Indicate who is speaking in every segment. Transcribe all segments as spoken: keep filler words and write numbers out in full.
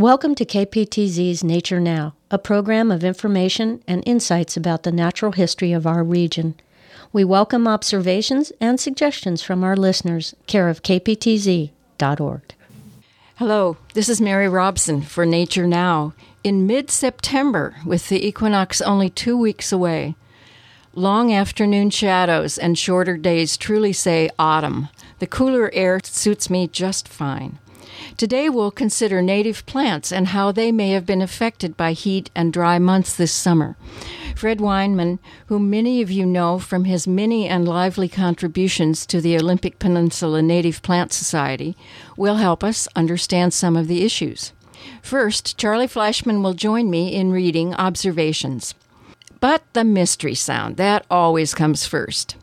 Speaker 1: Welcome to K P T Z's Nature Now, a program of information and insights about the natural history of our region. We welcome observations and suggestions from our listeners, care of K P T Z dot org.
Speaker 2: Hello, this is Mary Robson for Nature Now, in mid-September, with the equinox only two weeks away. Long afternoon shadows and shorter days truly say autumn. The cooler air suits me just fine. Today we'll consider native plants and how they may have been affected by heat and dry months this summer. Fred Weinman, whom many of you know from his many and lively contributions to the Olympic Peninsula Native Plant Society, will help us understand some of the issues. First, Charlie Fleischman will join me in reading observations. But the mystery sound, that always comes first.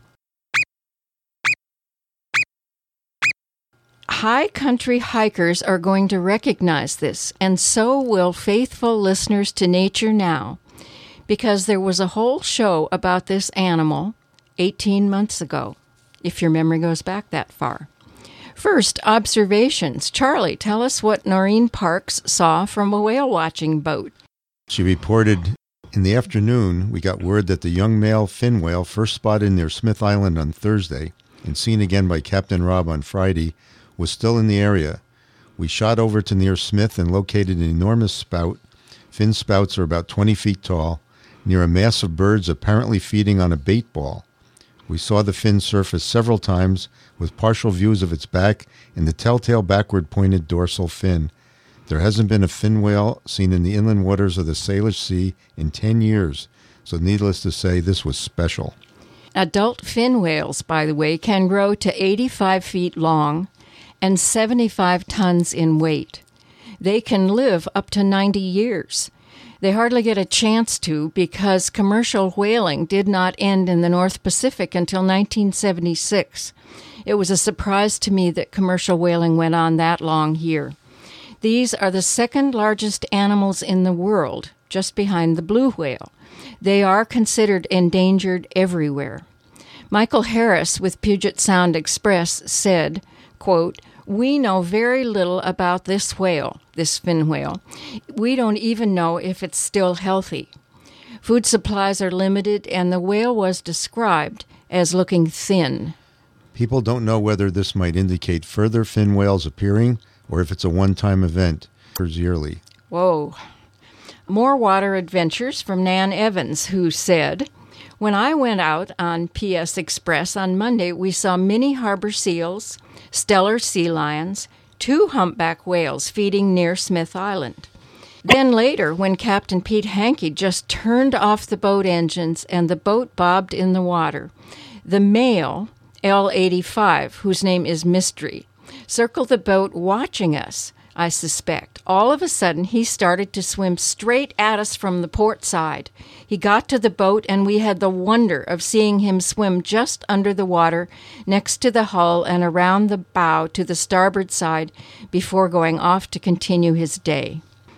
Speaker 2: High country hikers are going to recognize this, and so will faithful listeners to Nature Now, because there was a whole show about this animal eighteen months ago, if your memory goes back that far. First, observations. Charlie, tell us what Noreen Parks saw from a whale-watching boat.
Speaker 3: She reported, in the afternoon, we got word that the young male fin whale first spotted near Smith Island on Thursday and seen again by Captain Rob on Friday was still in the area. We shot over to near Smith and located an enormous spout. Fin spouts are about twenty feet tall, near a mass of birds apparently feeding on a bait ball. We saw the fin surface several times with partial views of its back and the telltale backward-pointed dorsal fin. There hasn't been a fin whale seen in the inland waters of the Salish Sea in ten years, so needless to say, this was special.
Speaker 2: Adult fin whales, by the way, can grow to eighty-five feet long and seventy-five tons in weight. They can live up to ninety years. They hardly get a chance to because commercial whaling did not end in the North Pacific until nineteen seventy-six. It was a surprise to me that commercial whaling went on that long here. These are the second largest animals in the world, just behind the blue whale. They are considered endangered everywhere. Michael Harris with Puget Sound Express said, quote, "We know very little about this whale, this fin whale. We don't even know if it's still healthy. Food supplies are limited, and the whale was described as looking thin."
Speaker 3: People don't know whether this might indicate further fin whales appearing or if it's a one-time event, occurs yearly.
Speaker 2: Whoa. More water adventures from Nan Evans, who said, "When I went out on P S Express on Monday, we saw many harbor seals, stellar sea lions, two humpback whales feeding near Smith Island. Then later, when Captain Pete Hankey just turned off the boat engines and the boat bobbed in the water, the male, L eighty-five, whose name is Mystery, circled the boat watching us, I suspect. All of a sudden, he started to swim straight at us from the port side. He got to the boat, and we had the wonder of seeing him swim just under the water, next to the hull and around the bow to the starboard side before going off to continue his day.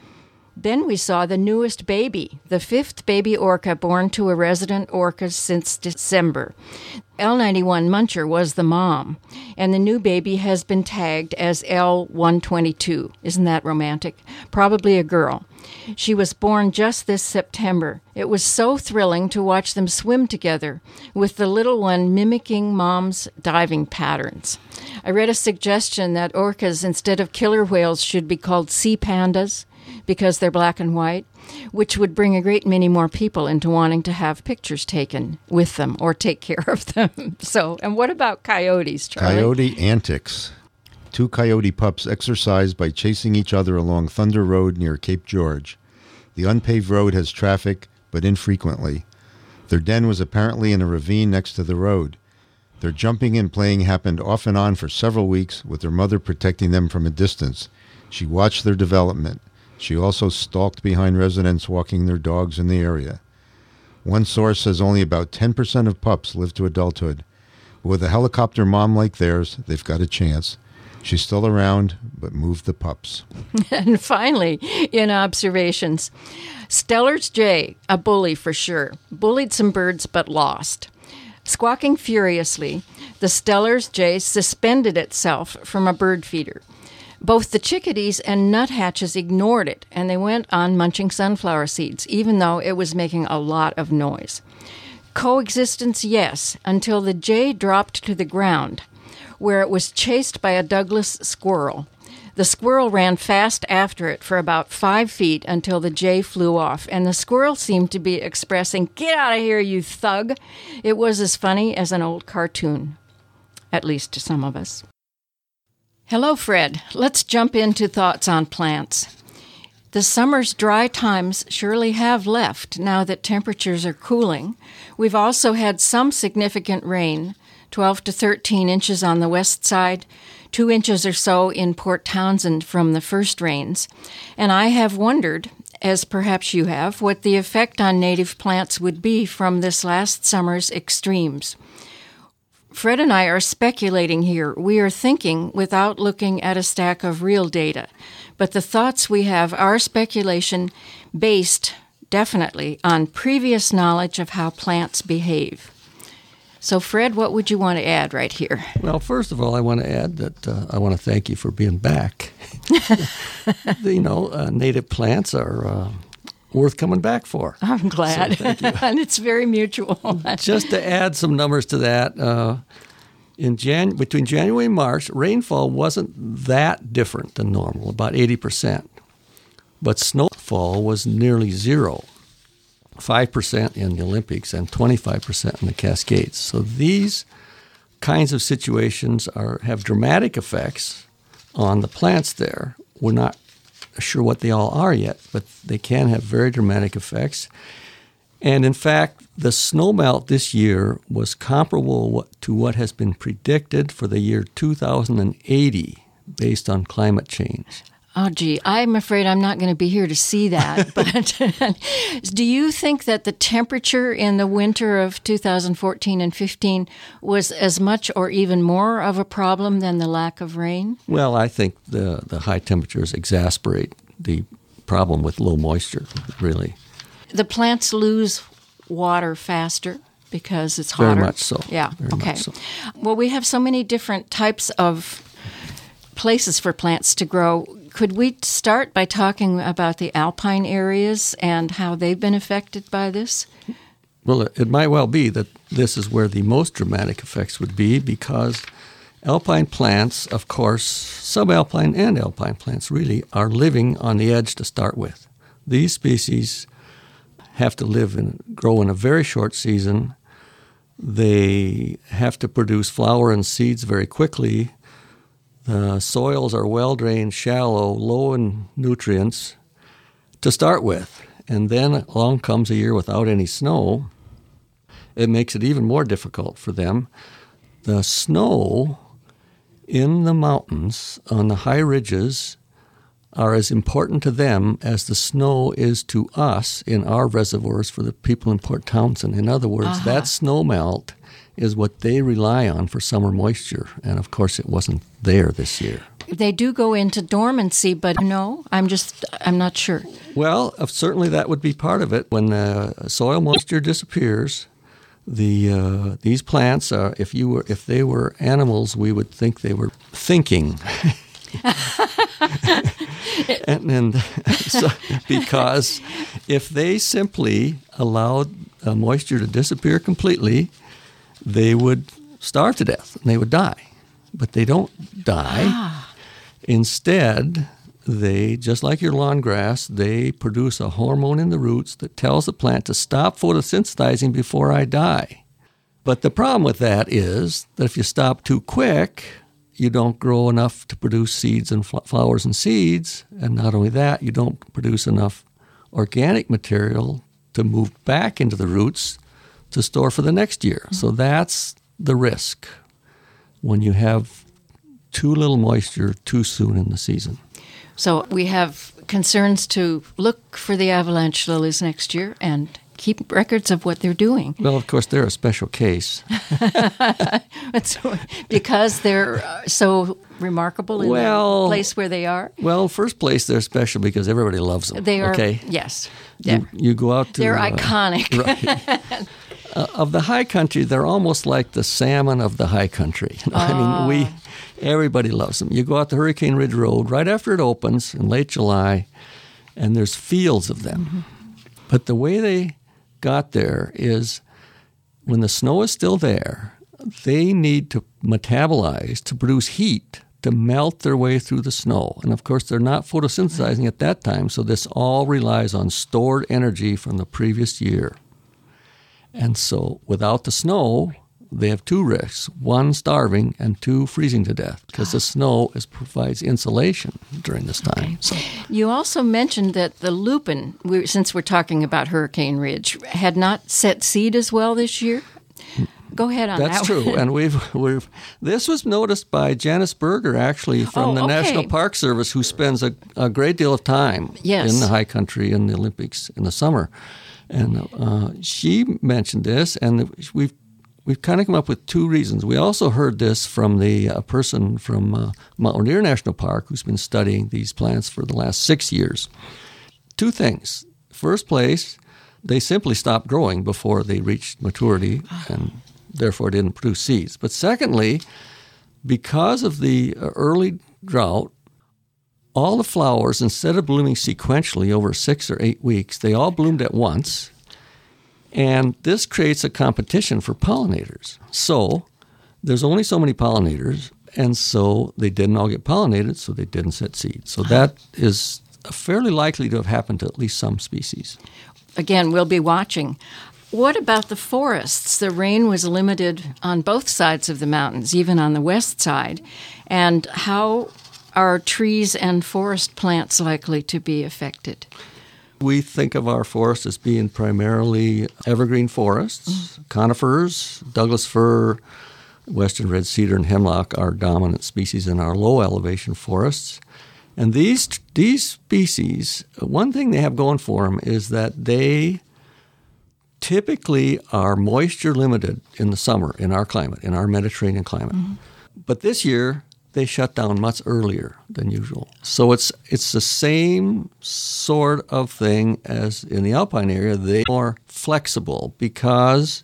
Speaker 2: Then we saw the newest baby, the fifth baby orca born to a resident orca since December. L ninety-one Muncher was the mom, and the new baby has been tagged as L one twenty-two. Isn't that romantic? Probably a girl. She was born just this September. It was so thrilling to watch them swim together, with the little one mimicking mom's diving patterns. I read a suggestion that orcas, instead of killer whales, should be called sea pandas, because they're black and white, which would bring a great many more people into wanting to have pictures taken with them or take care of them. So, and what about coyotes, Charlie?
Speaker 3: Coyote antics. Two coyote pups exercise by chasing each other along Thunder Road near Cape George. The unpaved road has traffic, but infrequently. Their den was apparently in a ravine next to the road. Their jumping and playing happened off and on for several weeks, with their mother protecting them from a distance. She watched their development. She also stalked behind residents walking their dogs in the area. One source says only about ten percent of pups live to adulthood. With a helicopter mom like theirs, they've got a chance. She's still around, but move the pups.
Speaker 2: And finally, in observations, Stellar's jay, a bully for sure, bullied some birds but lost. Squawking furiously, the Stellar's jay suspended itself from a bird feeder. Both the chickadees and nuthatches ignored it, and they went on munching sunflower seeds, even though it was making a lot of noise. Coexistence, yes, until the jay dropped to the ground, where it was chased by a Douglas squirrel. The squirrel ran fast after it for about five feet until the jay flew off, and the squirrel seemed to be expressing, "Get out of here, you thug!" It was as funny as an old cartoon, at least to some of us. Hello, Fred. Let's jump into thoughts on plants. The summer's dry times surely have left now that temperatures are cooling. We've also had some significant rain, twelve to thirteen inches on the west side, two inches or so in Port Townsend from the first rains. And I have wondered, as perhaps you have, what the effect on native plants would be from this last summer's extremes. Fred and I are speculating here. We are thinking without looking at a stack of real data. But the thoughts we have are speculation based, definitely, on previous knowledge of how plants behave. So, Fred, what would you want to add right here?
Speaker 4: Well, first of all, I want to add that uh, I want to thank you for being back. You know, uh, native plants are uh, worth coming back for.
Speaker 2: I'm glad.
Speaker 4: So, thank you.
Speaker 2: And it's very mutual.
Speaker 4: Just to add some numbers to that, uh, in Jan- between January and March, rainfall wasn't that different than normal, about eighty percent. But snowfall was nearly zero, five percent in the Olympics and twenty-five percent in the Cascades. So these kinds of situations are have dramatic effects on the plants there. We're not sure what they all are yet, but they can have very dramatic effects. And in fact, the snowmelt this year was comparable to what has been predicted for the year two thousand eighty based on climate change.
Speaker 2: Oh, gee, I'm afraid I'm not going to be here to see that. But do you think that the temperature in the winter of two thousand fourteen and fifteen was as much or even more of a problem than the lack of rain?
Speaker 4: Well, I think the, the high temperatures exacerbate the problem with low moisture, really.
Speaker 2: The plants lose water faster because it's hotter?
Speaker 4: Very much so.
Speaker 2: Yeah,
Speaker 4: Very
Speaker 2: okay.
Speaker 4: much so.
Speaker 2: Well, we have so many different types of places for plants to grow. Could we start by talking about the alpine areas and how they've been affected by this?
Speaker 4: Well, it, it might well be that this is where the most dramatic effects would be because alpine plants, of course, subalpine and alpine plants really are living on the edge to start with. These species have to live and grow in a very short season. They have to produce flower and seeds very quickly. The soils are well-drained, shallow, low in nutrients to start with. And then along comes a year without any snow. It makes it even more difficult for them. The snow in the mountains on the high ridges are as important to them as the snow is to us in our reservoirs for the people in Port Townsend. In other words, uh-huh. that snow melt is what they rely on for summer moisture. And, of course, it wasn't there this year.
Speaker 2: They do go into dormancy, but no, I'm just, I'm not sure.
Speaker 4: Well, uh, certainly that would be part of it. When the soil moisture disappears, the uh, these plants, are, if you were, if they were animals, we would think they were thinking. and, and so, because if they simply allowed uh, moisture to disappear completely, they would starve to death and they would die. But they don't die. Ah. Instead, they, just like your lawn grass, they produce a hormone in the roots that tells the plant to stop photosynthesizing before I die. But the problem with that is that if you stop too quick, you don't grow enough to produce seeds and fl- flowers and seeds. And not only that, you don't produce enough organic material to move back into the roots to store for the next year. Mm-hmm. So that's the risk when you have too little moisture too soon in the season.
Speaker 2: So we have concerns to look for the avalanche lilies next year and keep records of what they're doing.
Speaker 4: Well, of course, they're a special case.
Speaker 2: It's because they're so remarkable in
Speaker 4: well,
Speaker 2: the place where they are?
Speaker 4: Well, first place, they're special because everybody loves them.
Speaker 2: They are,
Speaker 4: okay?
Speaker 2: Yes.
Speaker 4: You, you go out to...
Speaker 2: They're
Speaker 4: uh,
Speaker 2: iconic.
Speaker 4: Right. Uh, of the high country, they're almost like the salmon of the high country. You know?
Speaker 2: Oh.
Speaker 4: I mean, we Everybody loves them. You go out the Hurricane Ridge Road right after it opens in late July, and there's fields of them. Mm-hmm. But the way they got there is when the snow is still there, they need to metabolize to produce heat to melt their way through the snow. And of course, they're not photosynthesizing at that time, so this all relies on stored energy from the previous year. And so without the snow, they have two risks, one starving and two freezing to death, because the snow is, provides insulation during this time.
Speaker 2: Okay.
Speaker 4: So,
Speaker 2: you also mentioned that the lupin, we, since we're talking about Hurricane Ridge, had not set seed as well this year. Go ahead on
Speaker 4: That's
Speaker 2: that.
Speaker 4: That's true, and we've we've this was noticed by Janice Berger actually from
Speaker 2: oh,
Speaker 4: the
Speaker 2: okay.
Speaker 4: National Park Service, who spends a, a great deal of time
Speaker 2: yes.
Speaker 4: in the high country in the Olympics in the summer, and uh, she mentioned this, and we've we've kind of come up with two reasons. We also heard this from the uh, person from uh, Mount Rainier National Park who's been studying these plants for the last six years. Two things. First place, they simply stopped growing before they reached maturity, and therefore didn't produce seeds. But secondly, because of the early drought, all the flowers, instead of blooming sequentially over six or eight weeks, they all bloomed at once. And this creates a competition for pollinators. So there's only so many pollinators, and so they didn't all get pollinated, so they didn't set seeds. So that is fairly likely to have happened to at least some species.
Speaker 2: Again, we'll be watching. What about the forests? The rain was limited on both sides of the mountains, even on the west side. And how are trees and forest plants likely to be affected?
Speaker 4: We think of our forests as being primarily evergreen forests. Mm-hmm. Conifers, Douglas fir, western red cedar, and hemlock are dominant species in our low-elevation forests. And these these species, one thing they have going for them is that they typically are moisture limited in the summer in our climate, in our Mediterranean climate. Mm-hmm. But this year, they shut down much earlier than usual. So it's it's the same sort of thing as in the alpine area. They're more flexible because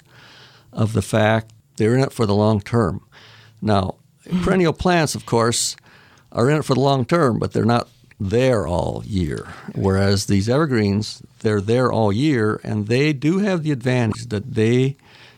Speaker 4: of the fact they're in it for the long term. Now, mm-hmm. perennial plants, of course, are in it for the long term, but they're not there all year. Whereas these evergreens, they're there all year, and they do have the advantage that they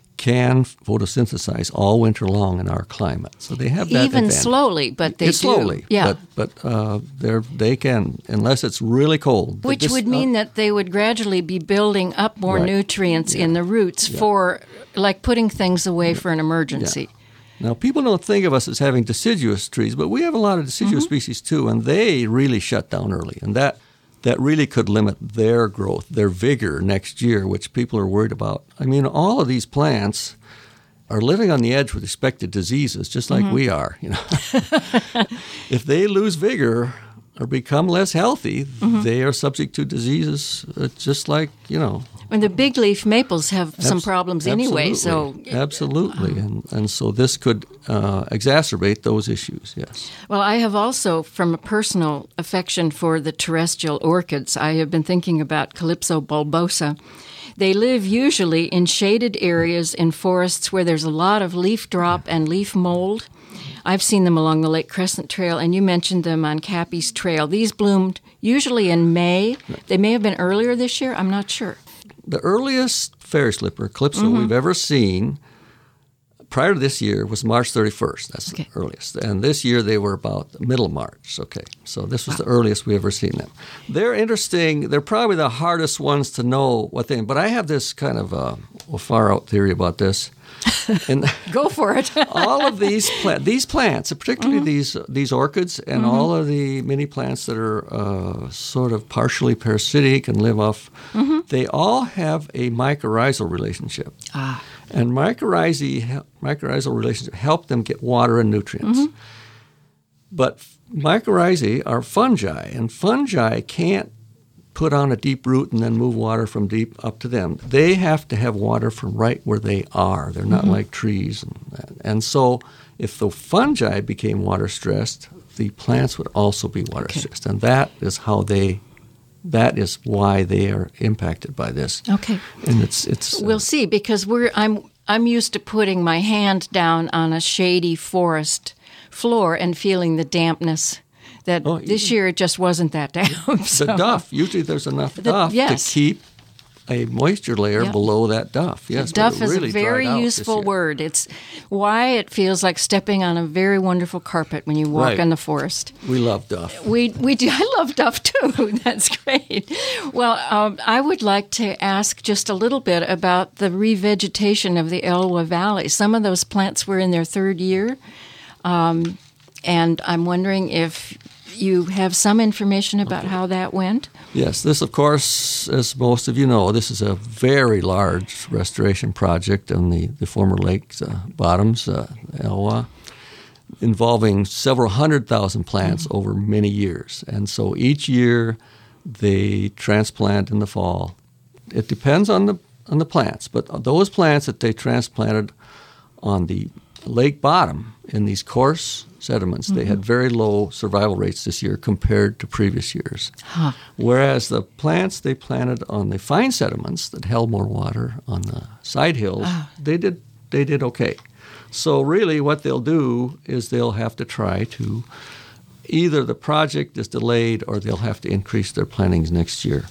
Speaker 4: can photosynthesize all winter long in our climate. So they have that
Speaker 2: Even
Speaker 4: advantage.
Speaker 2: slowly, but they
Speaker 4: it's
Speaker 2: do.
Speaker 4: slowly,
Speaker 2: yeah.
Speaker 4: But, but uh, they're, they can, unless it's really cold.
Speaker 2: Which
Speaker 4: this,
Speaker 2: would mean
Speaker 4: uh,
Speaker 2: that they would gradually be building up more
Speaker 4: right.
Speaker 2: nutrients
Speaker 4: yeah.
Speaker 2: in the roots
Speaker 4: yeah.
Speaker 2: for, like, putting things away yeah. for an emergency.
Speaker 4: Yeah. Now, people don't think of us as having deciduous trees, but we have a lot of deciduous mm-hmm. species too, and they really shut down early. And that that really could limit their growth, their vigor next year, which people are worried about. I mean, all of these plants are living on the edge with respect to diseases, just like mm-hmm. we are. You know, if they lose vigor or become less healthy, mm-hmm. they are subject to diseases, uh, just like, you know.
Speaker 2: And the big leaf maples have
Speaker 4: Abs-
Speaker 2: some problems anyway. So
Speaker 4: absolutely, and and so this could uh, exacerbate those issues. Yes.
Speaker 2: Well, I have also, from a personal affection for the terrestrial orchids, I have been thinking about Calypso bulbosa. They live usually in shaded areas in forests where there's a lot of leaf drop and leaf mold. I've seen them along the Lake Crescent Trail, and you mentioned them on Cappy's Trail. These bloomed usually in May. They may have been earlier this year. I'm not sure.
Speaker 4: The earliest fairy slipper, Calypso,
Speaker 2: mm-hmm.
Speaker 4: we've ever seen prior to this year was March thirty-first. That's okay. the earliest. And this year they were about the middle of March. Okay, so this was wow. the earliest we've ever seen them. They're interesting. They're probably the hardest ones to know what they – but I have this kind of uh, well, far-out theory about this. And
Speaker 2: Go for it.
Speaker 4: all of these pla- these plants, particularly mm-hmm. these these orchids and mm-hmm. all of the mini plants that are uh, sort of partially parasitic and live off, mm-hmm. they all have a mycorrhizal relationship.
Speaker 2: Ah.
Speaker 4: And mycorrhizae, mycorrhizal relationship help them get water and nutrients. Mm-hmm. But mycorrhizae are fungi, and fungi can't put on a deep root and then move water from deep up to them. They have to have water from right where they are. They're not mm-hmm. like trees. And, and so if the fungi became water stressed, the plants would also be water okay. stressed. And that is how they, that is why they are impacted by this.
Speaker 2: Okay.
Speaker 4: And it's, it's,
Speaker 2: we'll
Speaker 4: uh,
Speaker 2: see, because we're, I'm, I'm used to putting my hand down on a shady forest floor and feeling the dampness. That
Speaker 4: Oh,
Speaker 2: this
Speaker 4: you-
Speaker 2: year it just wasn't that damp. So.
Speaker 4: The duff, usually there's enough
Speaker 2: The-
Speaker 4: duff
Speaker 2: yes.
Speaker 4: to keep a moisture layer
Speaker 2: Yep.
Speaker 4: below that duff. Yes, but
Speaker 2: Duff
Speaker 4: it
Speaker 2: is
Speaker 4: really
Speaker 2: a very
Speaker 4: dried out this
Speaker 2: useful
Speaker 4: year.
Speaker 2: word. It's why it feels like stepping on a very wonderful carpet when you walk
Speaker 4: Right.
Speaker 2: in the forest.
Speaker 4: We love duff.
Speaker 2: We we do. I love duff too. That's great. Well, um, I would like to ask just a little bit about the revegetation of the Elwha Valley. Some of those plants were in their third year, um, and I'm wondering if you have some information about how that went.
Speaker 4: Yes, this, of course, as most of you know, this is a very large restoration project on the, the former lake's uh, bottoms, uh, Elwha, involving several hundred thousand plants mm-hmm. over many years. And so each year they transplant in the fall. It depends on the on the plants, but those plants that they transplanted on the lake bottom in these coarse sediments, mm-hmm. they had very low survival rates this year compared to previous years.
Speaker 2: Huh.
Speaker 4: Whereas the plants they planted on the fine sediments that held more water on the side hills,
Speaker 2: Oh.
Speaker 4: they did they did okay. So really what they'll do is they'll have to try to, either the project is delayed or they'll have to increase their plantings next year.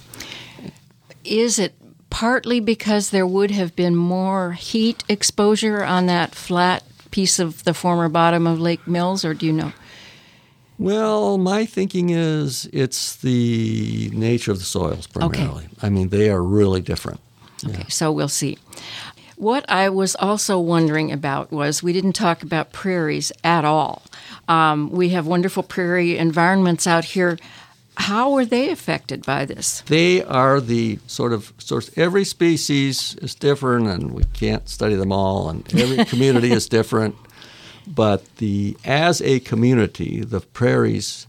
Speaker 2: Is it partly because there would have been more heat exposure on that flat piece of the former bottom of Lake Mills, or do you know?
Speaker 4: Well, my thinking is it's the nature of the soils primarily. Okay. I mean, they are really different.
Speaker 2: Okay,
Speaker 4: yeah.
Speaker 2: So we'll see. What I was also wondering about was we didn't talk about prairies at all. Um, we have wonderful prairie environments out here. How were they affected by this?
Speaker 4: They are the sort of source. Every species is different, and we can't study them all, and every community is different. But the as a community, the prairies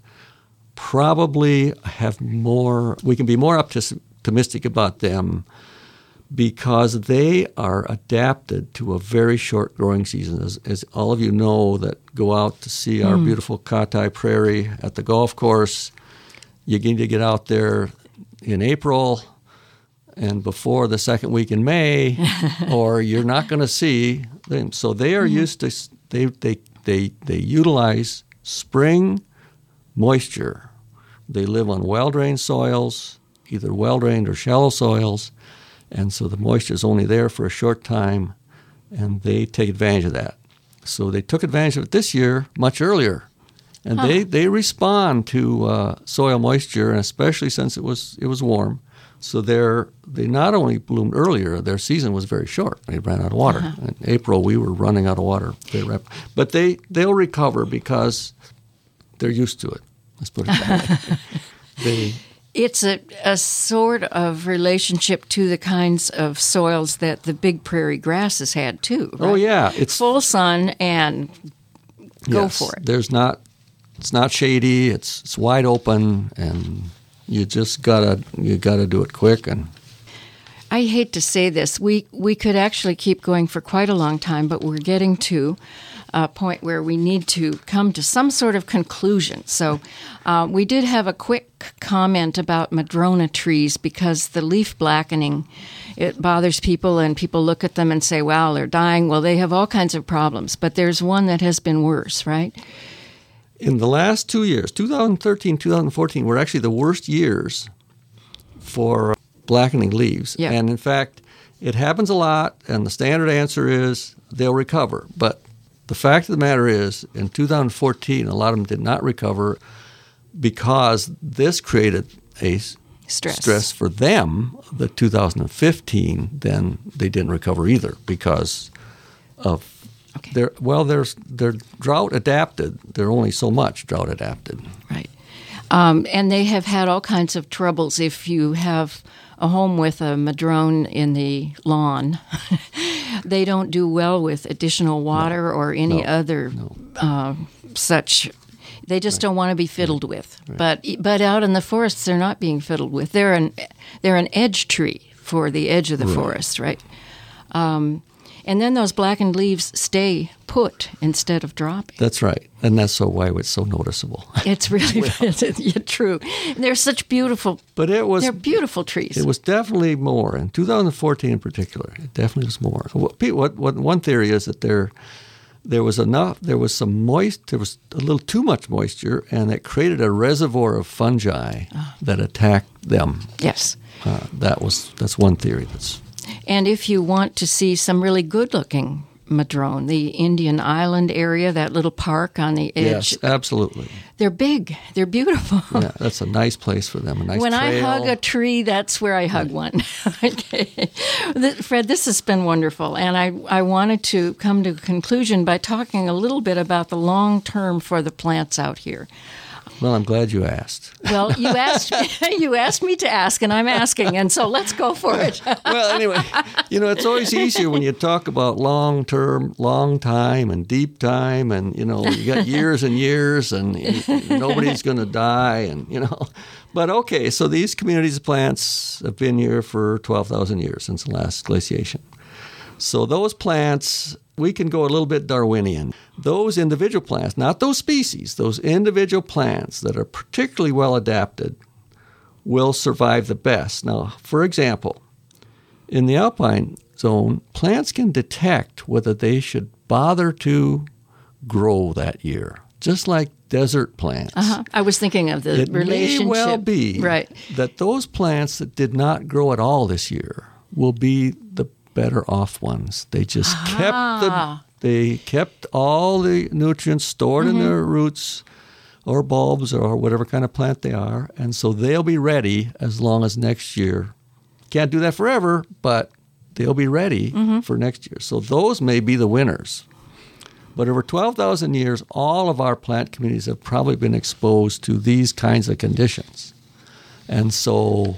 Speaker 4: probably have more, we can be more optimistic about them because they are adapted to a very short growing season. As, as all of you know that go out to see our mm. beautiful Katai Prairie at the golf course, you need to get out there in April and before the second week in May, or you're not going to see them. So they are mm-hmm. used to, they, they, they, they utilize spring moisture. They live on well-drained soils, either well-drained or shallow soils, and so the moisture is only there for a short time, and they take advantage of that. So they took advantage of it this year much earlier. And huh. they, they respond to uh, soil moisture, and especially since it was it was warm. So they're they not only bloomed earlier, their season was very short. They ran out of water. Uh-huh. In April, we were running out of water. They rep- but they they'll recover because they're used to it. Let's put it that way. They,
Speaker 2: it's a, a sort of relationship to the kinds of soils that the big prairie grasses had too. Right?
Speaker 4: Oh yeah, it's
Speaker 2: full sun and go
Speaker 4: yes,
Speaker 2: for it.
Speaker 4: There's not. It's not shady. It's it's wide open, and you just gotta you gotta do it quick. And
Speaker 2: I hate to say this, we we could actually keep going for quite a long time, but we're getting to a point where we need to come to some sort of conclusion. So uh, we did have a quick comment about madrona trees because the leaf blackening, it bothers people, and people look at them and say, "Wow, they're dying." Well, they have all kinds of problems, but there's one that has been worse, right?
Speaker 4: In the last two years, twenty thirteen, twenty fourteen, were actually the worst years for blackening leaves.
Speaker 2: Yeah.
Speaker 4: And in fact, it happens a lot, and the standard answer is they'll recover. But the fact of the matter is, in two thousand fourteen, a lot of them did not recover because this created a
Speaker 2: stress,
Speaker 4: stress for them. The two thousand fifteen, then they didn't recover either because of Okay. They're, well, they're, they're drought adapted. They're only so much drought adapted.
Speaker 2: Right. Um, and they have had all kinds of troubles. If you have a home with a madrone in the lawn, they don't do well with additional water no. or any
Speaker 4: no.
Speaker 2: other
Speaker 4: no.
Speaker 2: Uh, such. They just
Speaker 4: right.
Speaker 2: don't want to be fiddled
Speaker 4: right.
Speaker 2: with.
Speaker 4: Right.
Speaker 2: But but out in the forests, they're not being fiddled with. They're an they're an edge tree for the edge of the
Speaker 4: right.
Speaker 2: forest, right? Um, And then those blackened leaves stay put instead of dropping.
Speaker 4: That's right. And that's so why it's so noticeable.
Speaker 2: It's really well, yeah, true. They're such beautiful,
Speaker 4: but it was,
Speaker 2: they're beautiful trees.
Speaker 4: It was definitely more. In two thousand fourteen in particular, it definitely was more. What, what, what one theory is that they're, there was enough, there was some moist, there was a little too much moisture, and it created a reservoir of fungi oh. that attacked them.
Speaker 2: Yes.
Speaker 4: Uh, that was, that's one theory. That's.
Speaker 2: And if you want to see some really good-looking madrone, the Indian Island area, that little park on the edge.
Speaker 4: Yes, absolutely.
Speaker 2: They're big. They're beautiful.
Speaker 4: Yeah, that's a nice place for them, a nice
Speaker 2: When
Speaker 4: trail.
Speaker 2: I hug a tree, that's where I hug one. Okay. Fred, this has been wonderful, and I, I wanted to come to a conclusion by talking a little bit about the long term for the plants out here.
Speaker 4: Well, I'm glad you asked.
Speaker 2: Well, you asked me, you asked me to ask, and I'm asking, and so let's go for it.
Speaker 4: Well, anyway, you know, it's always easier when you talk about long-term, long time and deep time, and, you know, you got years and years, and nobody's going to die, and, you know. But, okay, so these communities of plants have been here for twelve thousand years since the last glaciation. So those plants, we can go a little bit Darwinian. Those individual plants, not those species, those individual plants that are particularly well adapted will survive the best. Now, for example, in the alpine zone, plants can detect whether they should bother to grow that year, just like desert plants.
Speaker 2: Uh-huh. I was thinking of the
Speaker 4: it
Speaker 2: relationship.
Speaker 4: It may well be
Speaker 2: right.
Speaker 4: that those plants that did not grow at all this year will be the better off ones. They just ah. kept the they kept all the nutrients stored mm-hmm. in their roots or bulbs or whatever kind of plant they are, and so they'll be ready as long as next year. Can't do that forever, but they'll be ready mm-hmm. for next year. So those may be the winners. But over twelve thousand years, all of our plant communities have probably been exposed to these kinds of conditions. And so,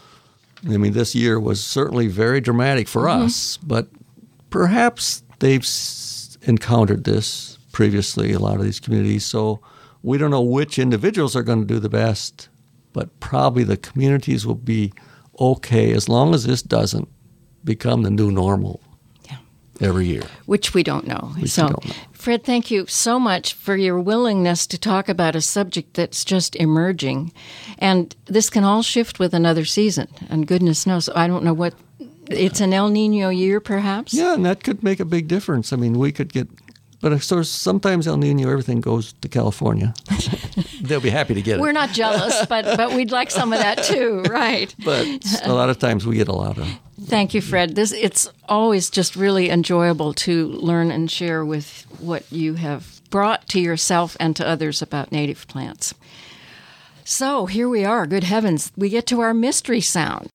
Speaker 4: I mean, this year was certainly very dramatic for mm-hmm. us, but perhaps they've encountered this previously, a lot of these communities. So we don't know which individuals are going to do the best, but probably the communities will be okay as long as this doesn't become the new normal yeah. every year.
Speaker 2: Which we don't know.
Speaker 4: Which
Speaker 2: so,
Speaker 4: we don't know.
Speaker 2: Fred, thank you so much for your willingness to talk about a subject that's just emerging. And this can all shift with another season. And goodness knows, I don't know what, it's an El Nino year perhaps?
Speaker 4: Yeah, and that could make a big difference. I mean, we could get, but of course, sometimes El Nino, everything goes to California. They'll be happy to get it.
Speaker 2: We're not jealous, but, but we'd like some of that too, right?
Speaker 4: But a lot of times we get a lot of.
Speaker 2: Thank you, Fred. This it's always just really enjoyable to learn and share with what you have brought to yourself and to others about native plants. So here we are. Good heavens, we get to our mystery sound.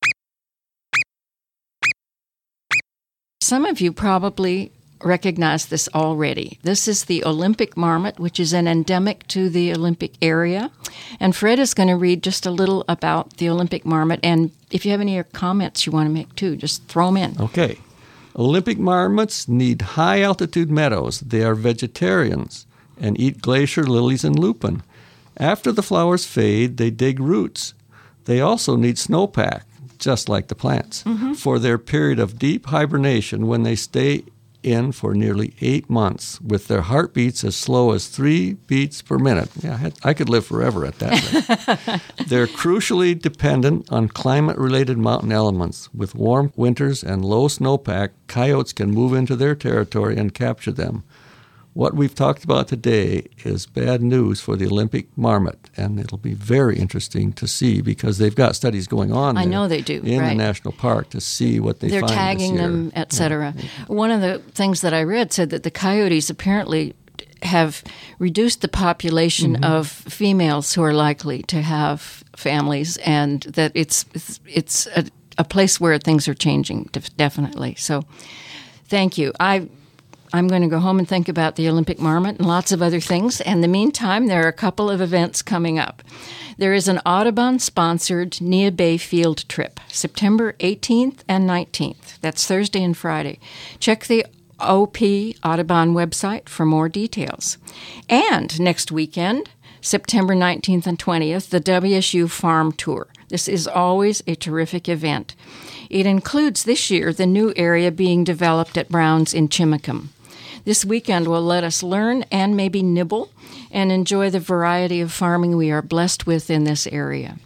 Speaker 2: Some of you probably recognize this already. This is the Olympic marmot, which is an endemic to the Olympic area. And Fred is going to read just a little about the Olympic marmot. And if you have any comments you want to make too, just throw them in.
Speaker 4: Okay. Olympic marmots need high-altitude meadows. They are vegetarians and eat glacier lilies and lupin. After the flowers fade, they dig roots. They also need snowpack, just like the plants, mm-hmm. for their period of deep hibernation when they stay in for nearly eight months with their heartbeats as slow as three beats per minute. Yeah, I, had, I could live forever at that rate. They're crucially dependent on climate-related mountain elements. With warm winters and low snowpack, coyotes can move into their territory and capture them. What we've talked about today is bad news for the Olympic marmot, and it'll be very interesting to see because they've got studies going on.
Speaker 2: I know they do
Speaker 4: in
Speaker 2: right.
Speaker 4: the national park to see what they
Speaker 2: They're
Speaker 4: find.
Speaker 2: They're tagging
Speaker 4: this year.
Speaker 2: them, et cetera. Yeah. One of the things that I read said that the coyotes apparently have reduced the population mm-hmm. of females who are likely to have families, and that it's it's, it's a, a place where things are changing definitely. So, thank you. I. I'm going to go home and think about the Olympic marmot and lots of other things. And in the meantime, there are a couple of events coming up. There is an Audubon-sponsored Neah Bay field trip, September eighteenth and nineteenth. That's Thursday and Friday. Check the O P Audubon website for more details. And next weekend, September nineteenth and twentieth, the W S U Farm Tour. This is always a terrific event. It includes this year the new area being developed at Brown's in Chimacum. This weekend will let us learn and maybe nibble and enjoy the variety of farming we are blessed with in this area.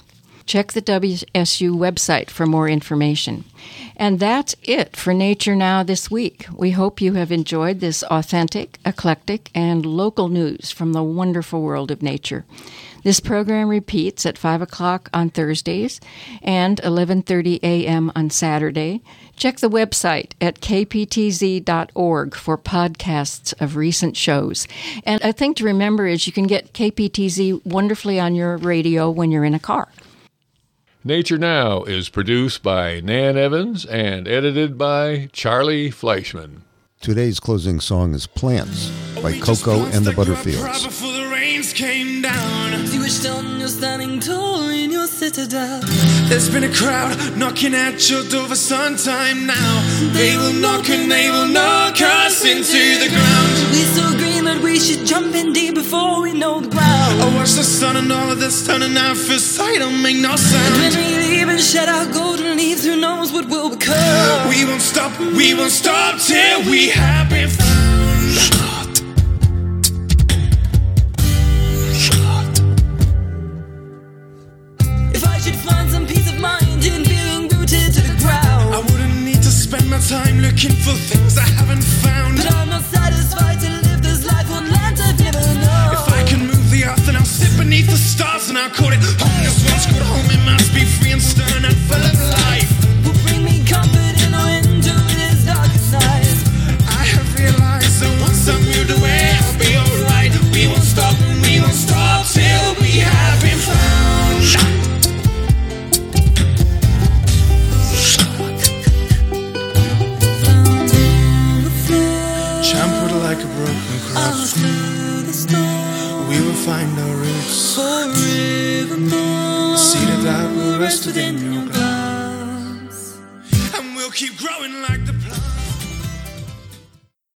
Speaker 2: check the W S U website for more information. And that's it for Nature Now this week. We hope you have enjoyed this authentic, eclectic, and local news from the wonderful world of nature. This program repeats at five o'clock on Thursdays and eleven thirty a.m. on Saturday. Check the website at k p t z dot org for podcasts of recent shows. And a thing to remember is you can get K P T Z wonderfully on your radio when you're in a car.
Speaker 5: Nature Now is produced by Nan Evans and edited by Charlie Fleischman.
Speaker 3: Today's closing song is Plants by Coco and the Butterfields.
Speaker 6: Before the rains came down,
Speaker 7: you were stunned, you're standing tall in your citadel.
Speaker 6: There's been a crowd knocking at your door for some time now. They will knock and they will knock us into the ground.
Speaker 7: We so green that we should jump in deep before we know the ground.
Speaker 6: I watch the sun and all of this turning out for sight don't make no sound.
Speaker 7: And when we leave and shed our golden leaves, who knows what will become.
Speaker 6: We won't stop, we won't stop till we have been found.
Speaker 7: If I should find some peace of mind in being rooted to the ground,
Speaker 6: I wouldn't need to spend my time looking for things I haven't found.
Speaker 7: But I'm not satisfied to live this life on land I've never known.
Speaker 6: If I can move the earth, then I'll sit beneath the stars and I'll call it home. This one's called home, it must be free and stern and full of life.
Speaker 7: Will bring me comfort in or into this darkest night.
Speaker 6: I have realized that once I'm moved away, I'll be alright. We won't stop and we won't stop till we have been found. Trampled like a broken cross, we will find our roots.
Speaker 7: Forevermore,
Speaker 6: Seated that will rest
Speaker 7: rest
Speaker 6: within
Speaker 7: within
Speaker 6: your
Speaker 7: your
Speaker 6: glass.
Speaker 7: glass.
Speaker 6: And we'll keep growing like the